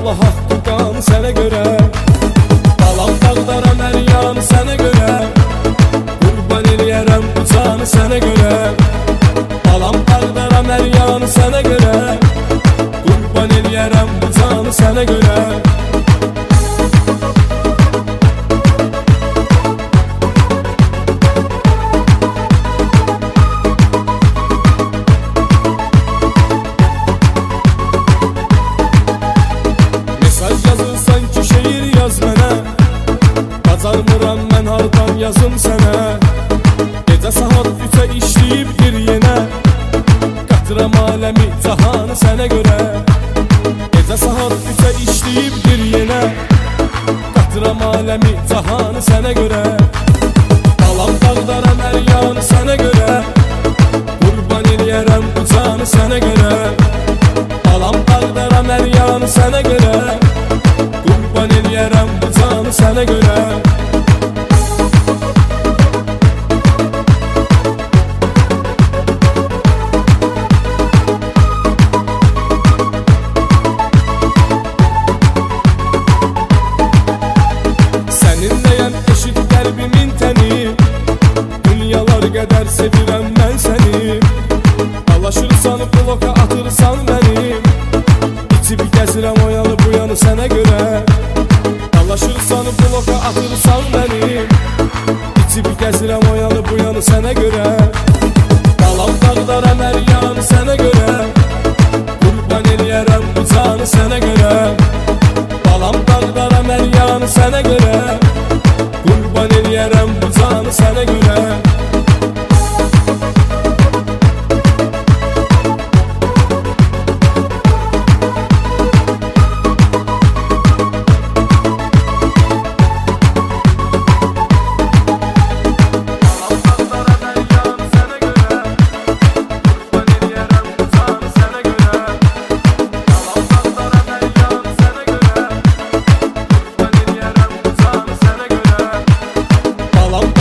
Allah haqqı qanı sənə görə. Balam dağdara məryanı sənə görə. Qurban eləyərəm bu canı sənə görə. Balam dağdara məryanı sənə görə. Qurban eləyərəm bu canı sənə görə. Yazırsan ki şeir yaz mənə, bacarmıram mən hardan yazım sənə. Gecə saat 3-ə işləyib gir yenə, qatıram aləmi cahanı sənə görə. Gecə saat 3-ə işləyib gir yenə, qatıram aləmi cahanı sənə görə. Balam dağdara məryanı sənə görə. Qurban eləyərəm bu canı sənə görə. Balam dağdara məryanı sənə görə. Qurban eləyərəm bu canı sənə görə. Səninləyəm eşit qəlbimin təni, dünyalar qədər sevirəm mən səni. Dalaşırsan bloka atırsan mənim, içib gəzirəm o yanı bu yanı sənə görə. Dalaşırsan bloka atırsan mənim, içib gəzirəm o yanı bu yanı sənə görə. Balam dağdara məryanı sənə görə. Qurban eləyərəm bu canı sənə görə. Balam dağdara məryanı sənə görə. Qurban eləyərəm bu canı sənə görə.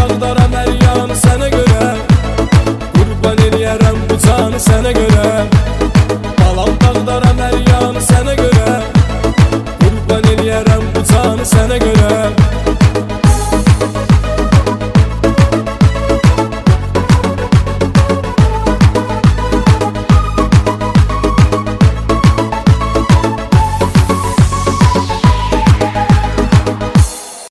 Sənə görə. Qurban eləyərəm bu canı sənə görə.